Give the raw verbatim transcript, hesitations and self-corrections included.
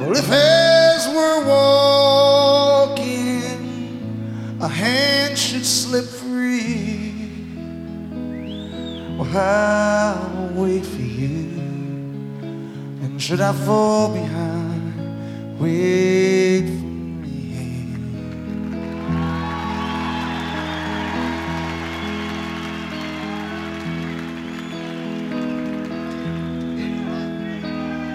Well, if as we're walking, a hand should slip free, well, I'll wait for you. And should I fall behind, wait for